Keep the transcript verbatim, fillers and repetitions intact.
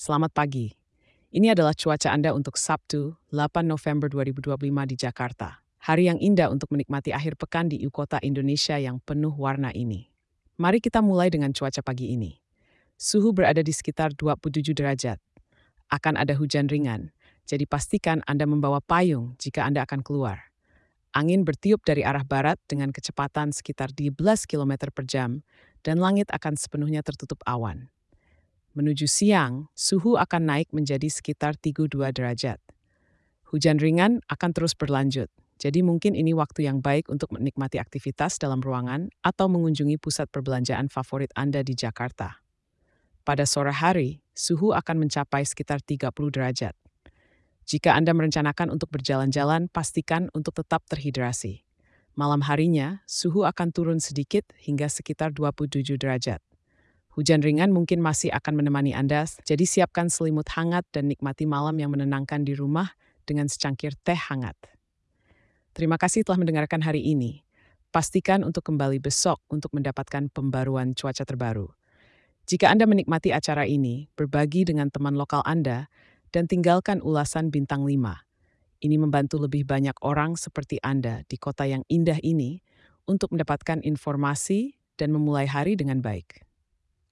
Selamat pagi. Ini adalah cuaca Anda untuk Sabtu, delapan November dua ribu dua puluh lima di Jakarta. Hari yang indah untuk menikmati akhir pekan di ibu kota Indonesia yang penuh warna ini. Mari kita mulai dengan cuaca pagi ini. Suhu berada di sekitar dua puluh tujuh derajat. Akan ada hujan ringan, jadi pastikan Anda membawa payung jika Anda akan keluar. Angin bertiup dari arah barat dengan kecepatan sekitar dua belas kilometer per jam, dan langit akan sepenuhnya tertutup awan. Menuju siang, suhu akan naik menjadi sekitar tiga puluh dua derajat. Hujan ringan akan terus berlanjut, jadi mungkin ini waktu yang baik untuk menikmati aktivitas dalam ruangan atau mengunjungi pusat perbelanjaan favorit Anda di Jakarta. Pada sore hari, suhu akan mencapai sekitar tiga puluh derajat. Jika Anda merencanakan untuk berjalan-jalan, pastikan untuk tetap terhidrasi. Malam harinya, suhu akan turun sedikit hingga sekitar dua puluh tujuh derajat. Hujan ringan mungkin masih akan menemani Anda, jadi siapkan selimut hangat dan nikmati malam yang menenangkan di rumah dengan secangkir teh hangat. Terima kasih telah mendengarkan hari ini. Pastikan untuk kembali besok untuk mendapatkan pembaruan cuaca terbaru. Jika Anda menikmati acara ini, berbagi dengan teman lokal Anda, dan tinggalkan ulasan bintang lima. Ini membantu lebih banyak orang seperti Anda di kota yang indah ini untuk mendapatkan informasi dan memulai hari dengan baik.